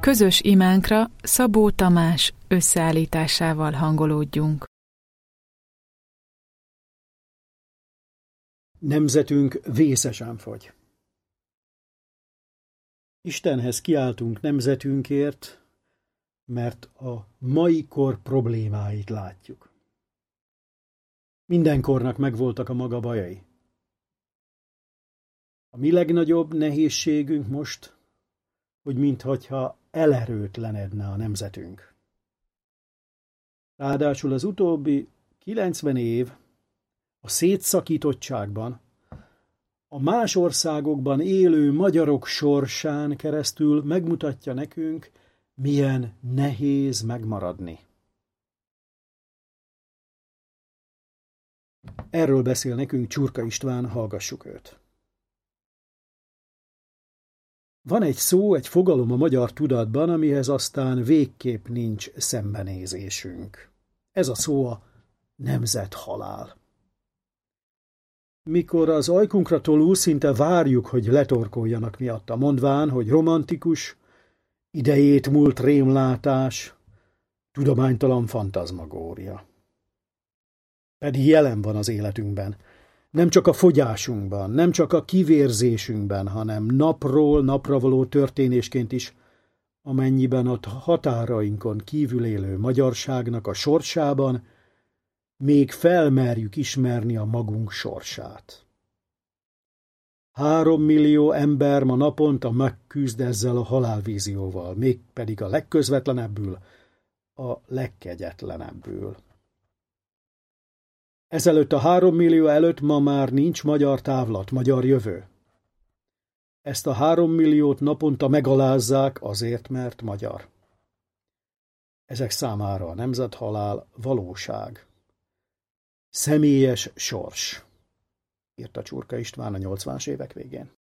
Közös imánkra Szabó Tamás összeállításával hangolódjunk. Nemzetünk vészesen fogy. Istenhez kiáltunk nemzetünkért, mert a mai kor problémáit látjuk. Minden kornak megvoltak a maga bajai. A mi legnagyobb nehézségünk most, hogy minthogyha elerőtlenedne a nemzetünk. Ráadásul az utóbbi 90 év a szétszakítottságban, a más országokban élő magyarok sorsán keresztül megmutatja nekünk, milyen nehéz megmaradni. Erről beszél nekünk Csurka István, hallgassuk őt. Van egy szó, egy fogalom a magyar tudatban, amihez aztán végképp nincs szembenézésünk. Ez a szó a nemzethalál. Mikor az ajkunkra tolul, szinte várjuk, hogy letorkoljanak miatta, mondván, hogy romantikus, idejét múlt rémlátás, tudománytalan fantazmagória. Pedig jelen van az életünkben, nem csak a fogyásunkban, nem csak a kivérzésünkben, hanem napról napra való történésként is, amennyiben a határainkon kívül élő magyarságnak a sorsában még felmerjük ismerni a magunk sorsát. 3 millió ember ma naponta megküzd ezzel a halálvízióval, mégpedig a legközvetlenebbül, a legkegyetlenebbül. Ezelőtt a 3 millió előtt ma már nincs magyar távlat, magyar jövő. Ezt a 3 milliót naponta megalázzák azért, mert magyar. Ezek számára a nemzethalál valóság. Személyes sors, írta Csurka István a 80-as évek végén.